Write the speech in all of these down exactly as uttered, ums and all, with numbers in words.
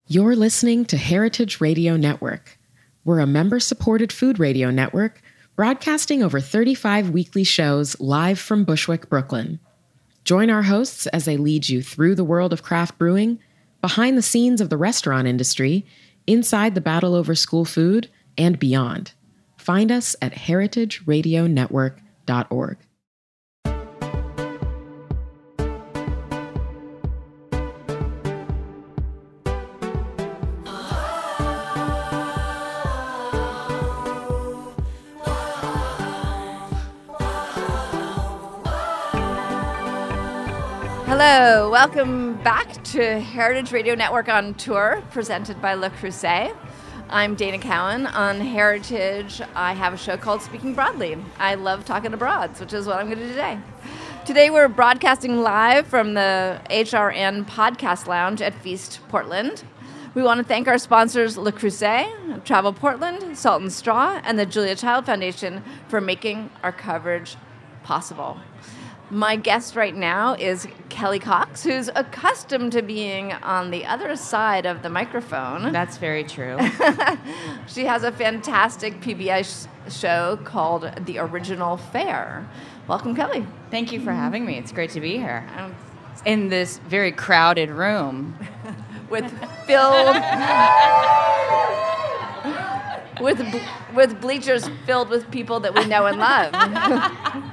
You're listening to Heritage Radio Network. We're a member-supported food radio network broadcasting over thirty-five weekly shows live from Bushwick, Brooklyn. Join our hosts as they lead you through the world of craft brewing, behind the scenes of the restaurant industry, inside the battle over school food, and beyond. Find us at heritage radio network dot org. Hello, welcome back to Heritage Radio Network on Tour, presented by Le Creuset. I'm Dana Cowan. On Heritage, I have a show called Speaking Broadly. I love talking to broads, which is what I'm going to do today. Today we're broadcasting live from the H R N Podcast Lounge at Feast Portland. We want to thank our sponsors Le Creuset, Travel Portland, Salt and Straw, and the Julia Child Foundation for making our coverage possible. My guest right now is Kelly Cox, who's accustomed to being on the other side of the microphone. That's very true. She has a fantastic P B S show called The Original Fare. Welcome, Kelly. Thank you for having me. It's great to be here. Um, in this very crowded room. with filled... with, with bleachers filled with people that we know and love.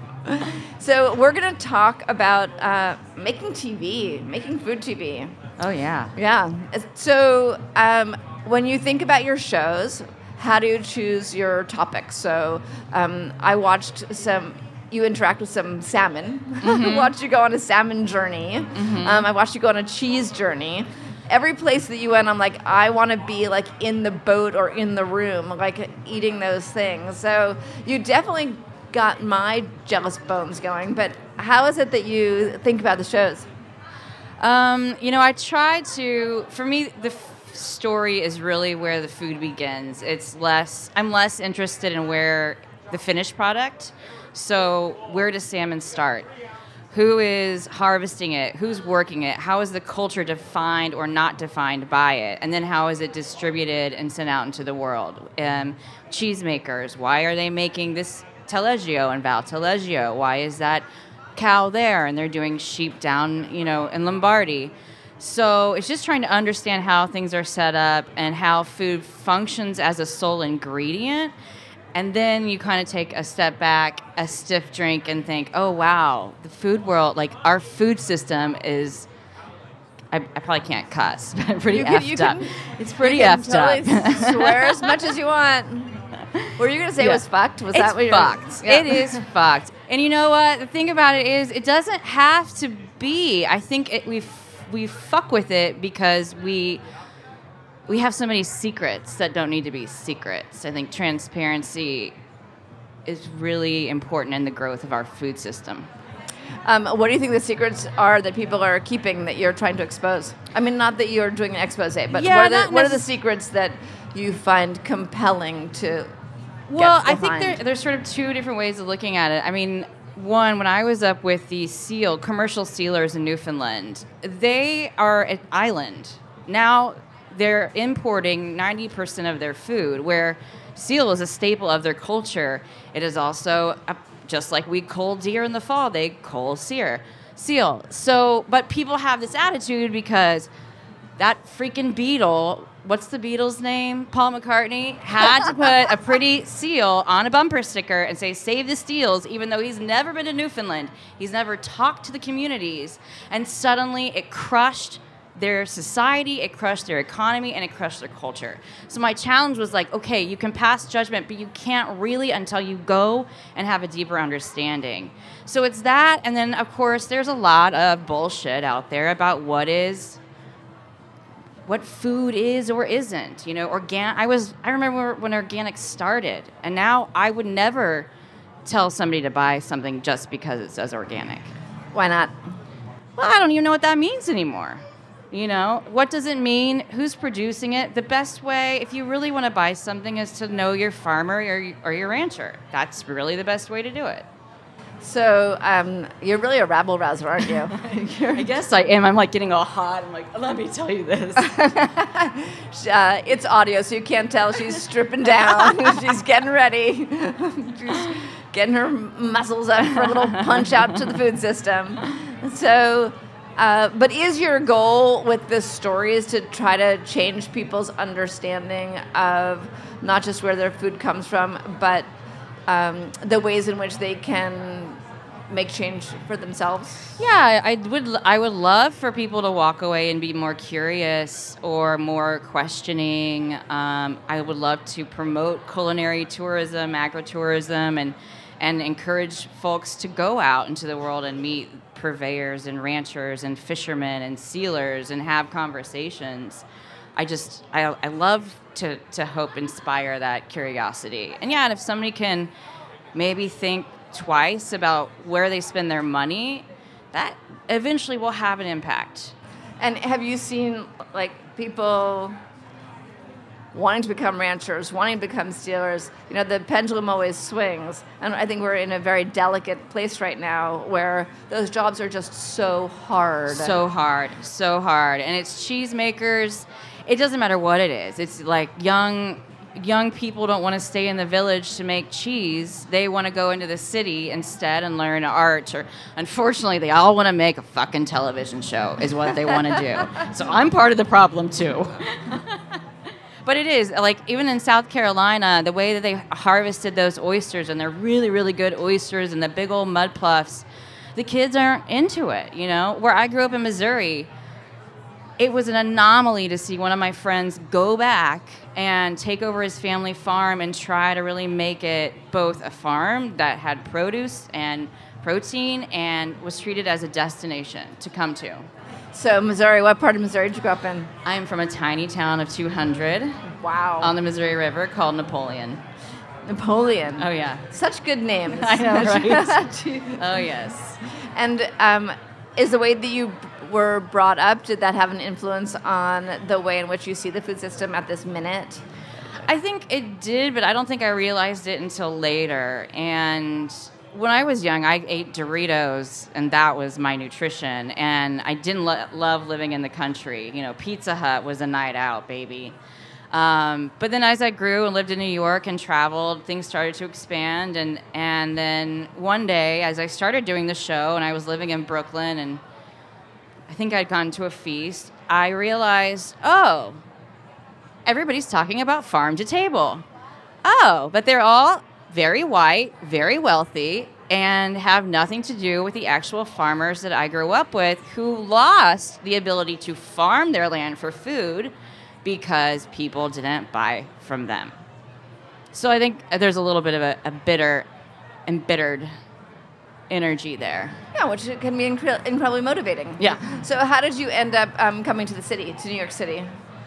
So we're going to talk about uh, making T V, making food T V. Oh, yeah. Yeah. So um, when you think about your shows, how do you choose your topics? So um, I watched some, you interact with some salmon. Mm-hmm. watched you go on a salmon journey. Mm-hmm. Um, I watched you go on a cheese journey. Every place that you went, I'm like, I want to be like in the boat or in the room, like eating those things. So you definitely got my jealous bones going, but how is it that you think about the shows? Um, you know, I try to, for me, the f- story is really where the food begins. It's less, I'm less interested in where the finished product. So where does salmon start? Who is harvesting it? Who's working it? How is the culture defined or not defined by it? And then how is it distributed and sent out into the world? Um, cheesemakers, why are they making this Taleggio and Val Taleggio? Why is that cow there? And they're doing sheep down, you know, in Lombardy. So it's just trying to understand how things are set up and how food functions as a sole ingredient. And then you kind of take a step back, a stiff drink, and think, oh, wow, the food world, like our food system is, I, I probably can't cuss, but pretty you effed can, you up. Can, it's pretty you can effed totally up. Swear as much as you want. Were you going to say yeah. it was fucked? Was it's that what you fucked. were... Yeah. It is fucked. And you know what? The thing about it is it doesn't have to be. I think it, we f- we fuck with it because we we have so many secrets that don't need to be secrets. I think transparency is really important in the growth of our food system. Um, what do you think the secrets are that people are keeping that you're trying to expose? I mean, not that you're doing an expose, but yeah, what, are the, necess- what are the secrets that you find compelling to Well, get I think there, there's sort of two different ways of looking at it. I mean, one, when I was up with the seal, commercial sealers in Newfoundland, they are an island. Now they're importing ninety percent of their food, where seal is a staple of their culture. It is also, a, just like we cull deer in the fall, they cull seer, seal. So, but people have this attitude because that freaking beetle, what's the Beatles' name? Paul McCartney had to put a pretty seal on a bumper sticker and say, save the seals, even though he's never been to Newfoundland. He's never talked to the communities. And suddenly it crushed their society, it crushed their economy, and it crushed their culture. So my challenge was like, okay, you can pass judgment, but you can't really until you go and have a deeper understanding. So it's that, and then, of course, there's a lot of bullshit out there about what is... what food is or isn't, you know, organ. I was, I remember when organic started, and now I would never tell somebody to buy something just because it says organic. Why not? Well, I don't even know what that means anymore. You know, what does it mean? Who's producing it? The best way, if you really want to buy something, is to know your farmer or, or your rancher. That's really the best way to do it. So um, you're really a rabble rouser, aren't you? I guess I am. I'm like getting all hot. I'm like, let me tell you this. uh, it's audio, so you can't tell. She's stripping down. She's getting ready. She's getting her muscles up for a little punch out to the food system. So, uh, but is your goal with this story is to try to change people's understanding of not just where their food comes from, but um, the ways in which they can make change for themselves? Yeah, I would. I would love for people to walk away and be more curious or more questioning. Um, I would love to promote culinary tourism, agritourism, and and encourage folks to go out into the world and meet purveyors and ranchers and fishermen and sealers and have conversations. I just, I, I love to, to hope inspire that curiosity. And yeah, and if somebody can maybe think twice about where they spend their money, that eventually will have an impact. And have you seen, like, people wanting to become ranchers, wanting to become stealers? You know, the pendulum always swings. And I think we're in a very delicate place right now where those jobs are just so hard. So hard, so hard. And it's cheesemakers. It doesn't matter what it is. It's like young young people don't want to stay in the village to make cheese. They want to go into the city instead and learn art. Or unfortunately, they all want to make a fucking television show is what they want to do. So I'm part of the problem too. But it is, like, even in South Carolina, the way that they harvested those oysters, and they're really, really good oysters and the big old mud pluffs, the kids aren't into it, you know? Where I grew up in Missouri, it was an anomaly to see one of my friends go back and take over his family farm and try to really make it both a farm that had produce and protein and was treated as a destination to come to. So Missouri, what part of Missouri did you grow up in? I am from a tiny town of two hundred. Wow. On the Missouri River called Napoleon. Napoleon. Oh, yeah. Such good names. I know, right? Oh, yes. And um, is the way that you were brought up, did that have an influence on the way in which you see the food system at this minute? I think it did, but I don't think I realized it until later. And when I was young, I ate Doritos, and that was my nutrition. And I didn't lo- love living in the country. You know, Pizza Hut was a night out, baby. Um, but then as I grew and lived in New York and traveled, things started to expand. And, and then one day, as I started doing the show, and I was living in Brooklyn, and I think I'd gone to a feast, I realized, oh, everybody's talking about farm to table. Oh, but they're all very white, very wealthy, and have nothing to do with the actual farmers that I grew up with who lost the ability to farm their land for food because people didn't buy from them. So I think there's a little bit of a, a bitter, embittered energy there. Yeah, which can be incre- incredibly motivating. Yeah. So how did you end up um, coming to the city, to New York City?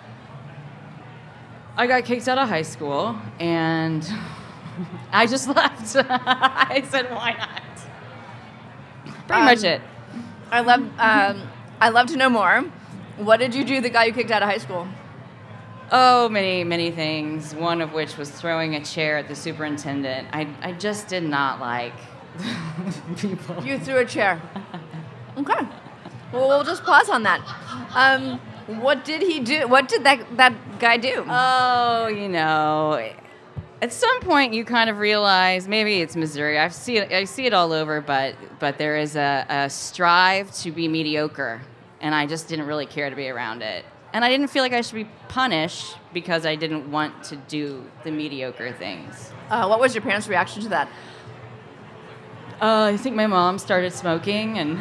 I got kicked out of high school, and I just left. I said, why not? Pretty um, much it. I love, um, I'd love to know more. What did you do that got you kicked out of high school? Oh, many, many things, one of which was throwing a chair at the superintendent. I, I just did not like people. You threw a chair. Okay. Well, we'll just pause on that. Um, what did he do? What did that, that guy do? Oh, you know, at some point you kind of realize, maybe it's Missouri. I see it, I see it all over, but but there is a, a strive to be mediocre, and I just didn't really care to be around it. And I didn't feel like I should be punished because I didn't want to do the mediocre things. Uh, what was your parents' reaction to that? Uh, I think my mom started smoking, and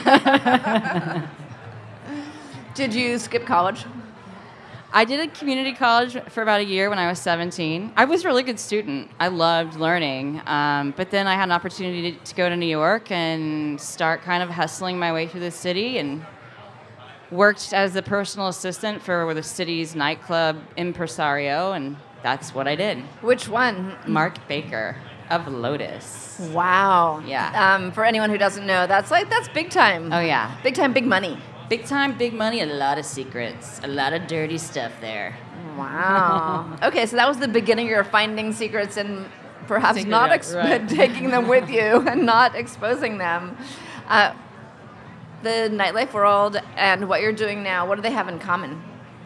Did you skip college? I did a community college for about a year when I was seventeen. I was a really good student. I loved learning. Um, but then I had an opportunity to, to go to New York and start kind of hustling my way through the city, and worked as a personal assistant for the city's nightclub impresario, and that's what I did. Which one? Mark Baker of Lotus. Wow. Yeah. Um, for anyone who doesn't know, that's like that's big time. Oh, yeah. Big time, big money. Big time, big money, a lot of secrets, a lot of dirty stuff there. Wow. Okay, so that was the beginning of your finding secrets and perhaps Take it not out, ex- right. taking them with you and not exposing them. Uh, the nightlife world and what you're doing now, what do they have in common?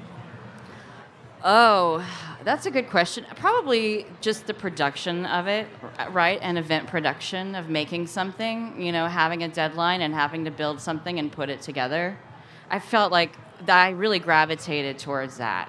Oh, that's a good question. Probably just the production of it, right? An event production of making something, you know, having a deadline and having to build something and put it together. I felt like that I really gravitated towards that.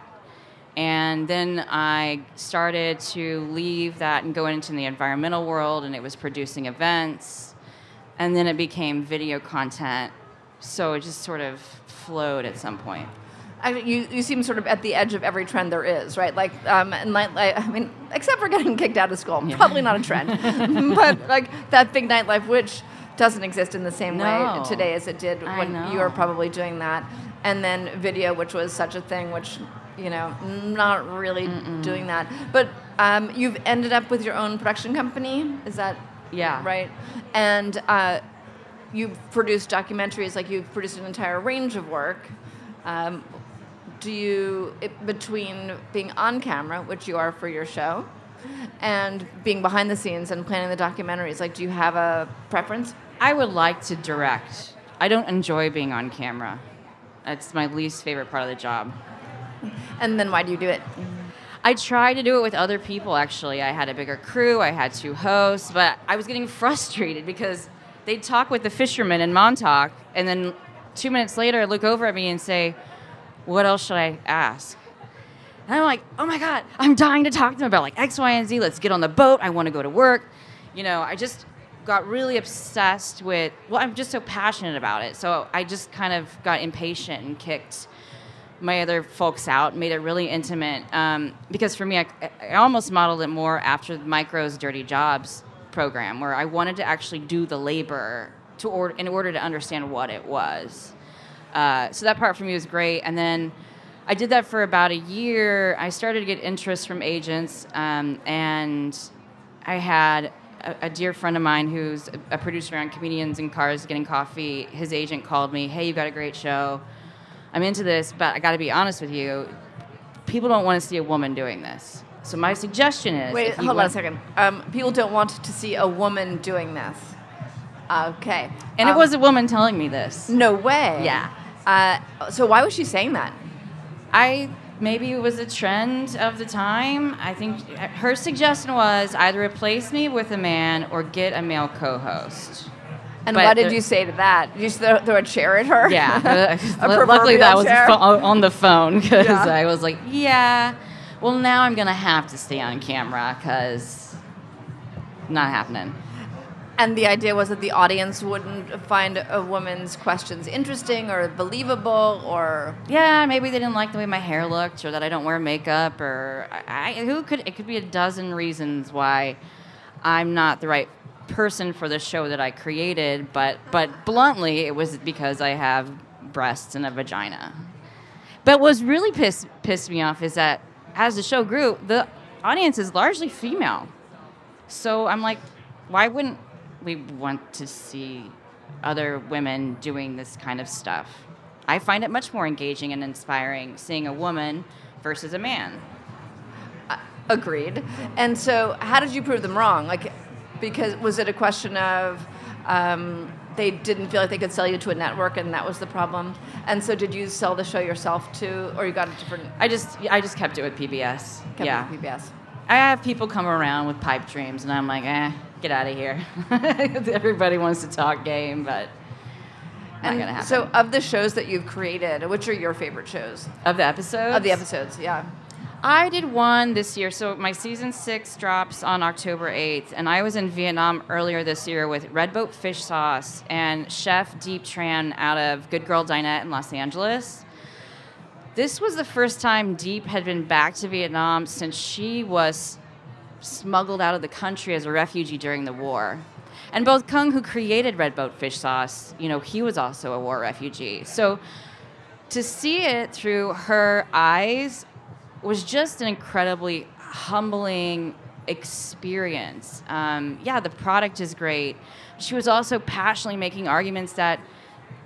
And then I started to leave that and go into the environmental world, and it was producing events. And then it became video content. So it just sort of flowed at some point. I mean, you, you seem sort of at the edge of every trend there is, right? Like, um, and night, I mean, except for getting kicked out of school, Yeah. probably not a trend. But like that big nightlife, which doesn't exist in the same No. way today as it did I when know. you were probably doing that. And then video, which was such a thing, which, you know, not really Mm-mm. doing that. But um, you've ended up with your own production company, is that Yeah. right? And uh, you've produced documentaries, like you've produced an entire range of work. Um, do you, it, between being on camera, which you are for your show, and being behind the scenes and planning the documentaries, like, do you have a preference? I would like to direct. I don't enjoy being on camera. It's my least favorite part of the job. And then why do you do it? I tried to do it with other people, actually. I had a bigger crew, I had two hosts, but I was getting frustrated because they'd talk with the fishermen in Montauk, and then two minutes later look over at me and say, what else should I ask? And I'm like, oh my God, I'm dying to talk to them about like X, Y, and Z. Let's get on the boat. I want to go to work. You know, I just got really obsessed with, well, I'm just so passionate about it. So I just kind of got impatient and kicked my other folks out, made it really intimate. Um, because for me, I, I almost modeled it more after the Micro's Dirty Jobs program, where I wanted to actually do the labor to or, in order to understand what it was. Uh, so that part for me was great. And then I did that for about a year. I started to get interest from agents, um, and I had a, a dear friend of mine who's a, a producer on Comedians in Cars Getting Coffee. His agent called me, hey, you've got a great show. I'm into this, but I got to be honest with you. People don't want to see a woman doing this. So my suggestion is... Wait, if you hold on want- a second. Um, people don't want to see a woman doing this. Okay. And Um, it was a woman telling me this. No way. Yeah. Uh, so why was she saying that? I maybe it was a trend of the time. I think her suggestion was either replace me with a man or get a male co-host. And But what did the- you say to that? Did you throw, throw a chair at her? Yeah. A Luckily, proverbial that was chair? pho- on the phone because Yeah. I was like, yeah. Well, now I'm gonna have to stay on camera because not happening. And the idea was that the audience wouldn't find a woman's questions interesting or believable, or Yeah, maybe they didn't like the way my hair looked, or that I don't wear makeup, or I, I who could it could be a dozen reasons why I'm not the right person for the show that I created. But but bluntly, it was because I have breasts and a vagina. But what really pissed pissed me off is that as the show grew, the audience is largely female. So I'm like, why wouldn't we want to see other women doing this kind of stuff? I find it much more engaging and inspiring seeing a woman versus a man. agreed. And so, how did you prove them wrong? Like, because was it a question of um, they didn't feel like they could sell you to a network, and that was the problem? And so, did you sell the show yourself too, or you got a different? I just I just kept it with P B S. Kept yeah. it with P B S. I have people come around with pipe dreams, and I'm like, eh, get out of here. Everybody wants to talk game, but not And gonna happen. so, of the shows that you've created, which are your favorite shows? of the episodes? Of the episodes, yeah. I did one this year. So my season six drops on October eighth, and I was in Vietnam earlier this year with Red Boat Fish Sauce and Chef Deep Tran out of Good Girl Dinette in Los Angeles. This was the first time Deep had been back to Vietnam since she was smuggled out of the country as a refugee during the war. And both Kung, who created Red Boat Fish Sauce, you know, he was also a war refugee. So to see it through her eyes was just an incredibly humbling experience. Um, yeah, the product is great. She was also passionately making arguments that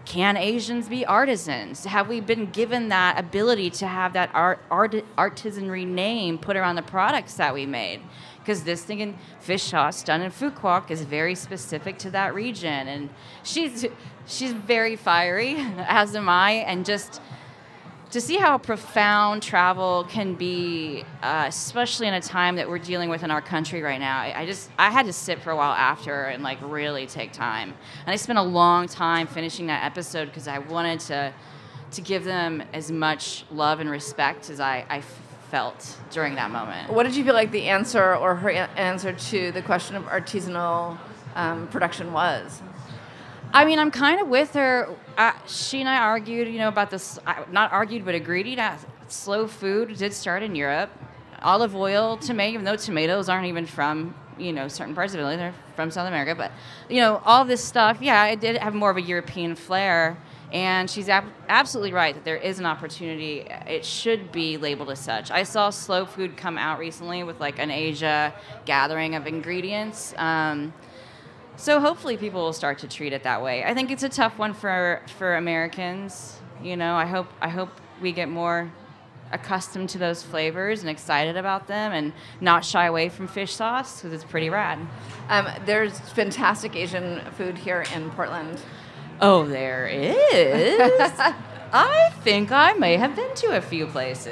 can Asians be artisans? Have we been given that ability to have that art, art artisanry name put around the products that we made? Because this thing in fish sauce done in Phu Quoc is very specific to that region, and she's she's very fiery, as am I, and just to see how profound travel can be, uh, especially in a time that we're dealing with in our country right now. I, I just, I had to sit for a while after and like really take time. And I spent a long time finishing that episode because I wanted to, to give them as much love and respect as I, I felt during that moment. What did you feel like the answer or her a- answer to the question of artisanal um, production was? I mean, I'm kind of with her. Uh, she and I argued, you know, about this, uh, not argued, but agreed that slow food did start in Europe. Olive oil, tomato, even though tomatoes aren't even from, you know, certain parts of Italy, they're from South America. But, you know, all this stuff, yeah, it did have more of a European flair. And she's ab- absolutely right that there is an opportunity. It should be labeled as such. I saw slow food come out recently with like an Asia gathering of ingredients. Um, So hopefully people will start to treat it that way. I think it's a tough one for for Americans. You know, I hope I hope we get more accustomed to those flavors and excited about them and not shy away from fish sauce because it's pretty rad. Um, there's fantastic Asian food here in Portland. Oh, there is? I think I may have been to a few places.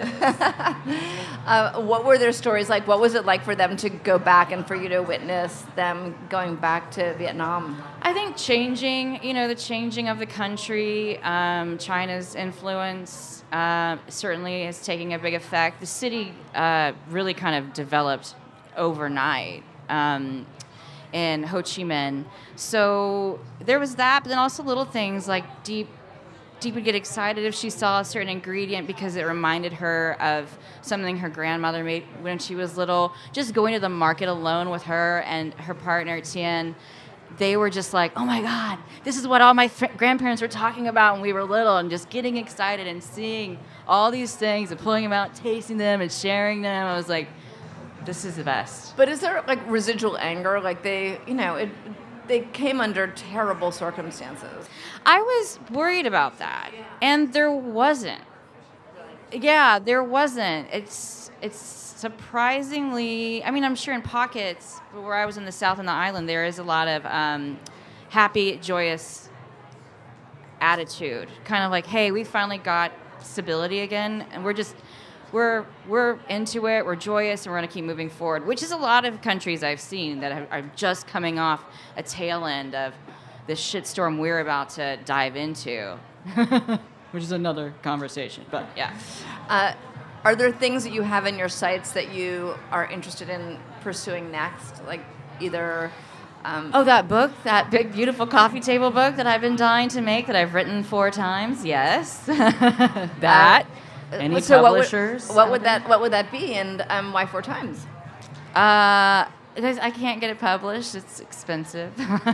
uh, what were their stories like? What was it like for them to go back and for you to witness them going back to Vietnam? I think changing, you know, the changing of the country, um, China's influence uh, certainly is taking a big effect. The city uh, really kind of developed overnight um, in Ho Chi Minh. So there was that, but then also little things like deep Deep would get excited if she saw a certain ingredient because it reminded her of something her grandmother made when she was little. Just going to the market alone with her and her partner, Tien, they were just like, oh my God, this is what all my fr- grandparents were talking about when we were little, and just getting excited and seeing all these things and pulling them out, tasting them and sharing them. I was like, this is the best. But is there like residual anger? Like they, you know, it, they came under terrible circumstances. I was worried about that, and there wasn't. Yeah, there wasn't. It's it's surprisingly. I mean, I'm sure in pockets, but where I was in the South and the island, there is a lot of um, happy, joyous attitude. Kind of like, hey, we finally got stability again, and we're just we're we're into it. We're joyous, and we're going to keep moving forward. Which is a lot of countries I've seen that are just coming off a tail end of this shitstorm we're about to dive into, which is another conversation. But yeah, uh, are there things that you have in your sights that you are interested in pursuing next? Like either. Um, oh, that book, that big, beautiful coffee table book that I've been dying to make that I've written four times. Yes, that. Uh, Any so publishers? What would, what would that What would that be, and um, why four times? Uh. I can't get it published. It's expensive.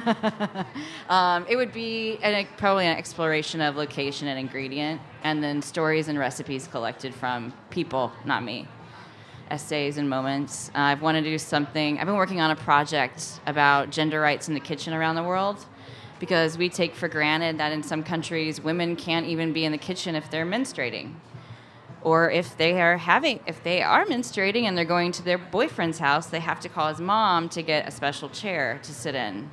um, it would be an, probably an exploration of location and ingredient, and then stories and recipes collected from people, not me. Essays and moments. Uh, I've wanted to do something. I've been working on a project about gender rights in the kitchen around the world, because we take for granted that in some countries women can't even be in the kitchen if they're menstruating. Or if they are having, if they are menstruating and they're going to their boyfriend's house, they have to call his mom to get a special chair to sit in.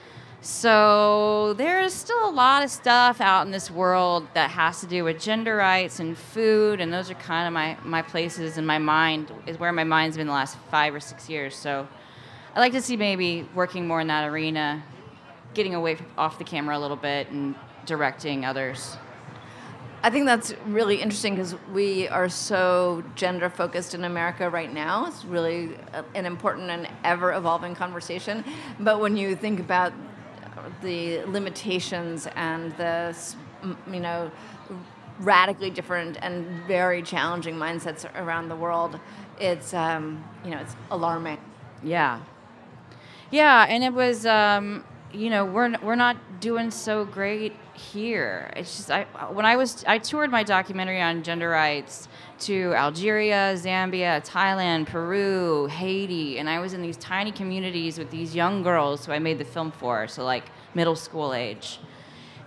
So there's still a lot of stuff out in this world that has to do with gender rights and food, and those are kind of my, my places in my mind, is where my mind's been the last five or six years. So I'd like to see maybe working more in that arena, getting away from, off the camera a little bit and directing others. I think that's really interesting because we are so gender focused in America right now. It's really an important and ever evolving conversation. But when you think about the limitations and the, you know, radically different and very challenging mindsets around the world, it's um, you know, it's alarming. Yeah, yeah, and it was. Um, You know, we're we're not doing so great here. It's just I when I was I toured my documentary on gender rights to Algeria, Zambia, Thailand, Peru, Haiti, and I was in these tiny communities with these young girls who I made the film for, so like middle school age.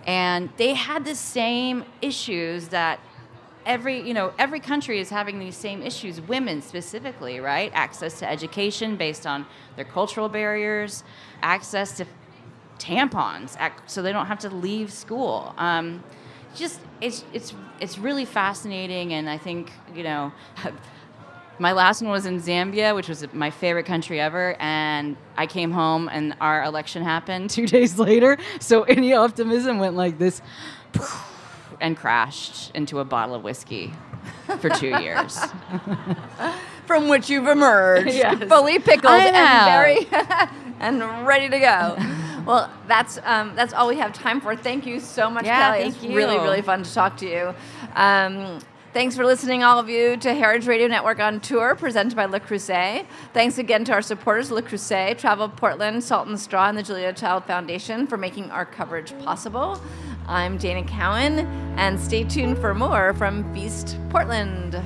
And they had the same issues that every, you know, every country is having these same issues, women specifically, right? Access to education based on their cultural barriers, access to tampons so they don't have to leave school. Um, just, it's, it's, it's really fascinating. And I think, you know, my last one was in Zambia, which was my favorite country ever, and I came home and our election happened two days later, so any optimism went like this and crashed into a bottle of whiskey for two years. From which you've emerged, yes. fully pickled and very and ready to go. Well, that's um, that's all we have time for. Thank you so much, yeah, Kelly. Thank it's you. really, really fun to talk to you. Um, Thanks for listening, all of you, to Heritage Radio Network on Tour, presented by Le Creuset. Thanks again to our supporters, Le Creuset, Travel Portland, Salt and Straw, and the Julia Child Foundation for making our coverage possible. I'm Dana Cowan, and stay tuned for more from Feast Portland.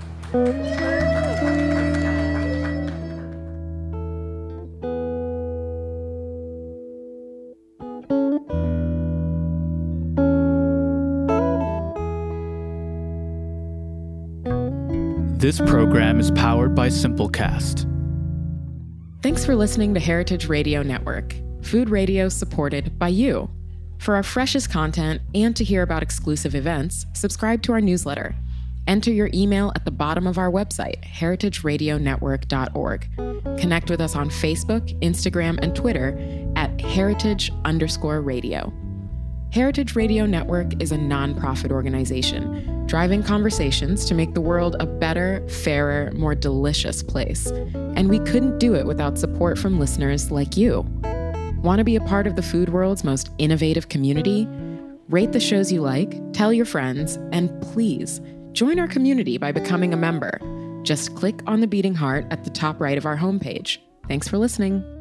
This program is powered by Simplecast. Thanks for listening to Heritage Radio Network, food radio supported by you. For our freshest content and to hear about exclusive events, subscribe to our newsletter. Enter your email at the bottom of our website, heritage radio network dot org. Connect with us on Facebook, Instagram, and Twitter at heritage underscore radio. Heritage Radio Network is a nonprofit organization driving conversations to make the world a better, fairer, more delicious place. And we couldn't do it without support from listeners like you. Want to be a part of the food world's most innovative community? Rate the shows you like, tell your friends, and please join our community by becoming a member. Just click on the beating heart at the top right of our homepage. Thanks for listening.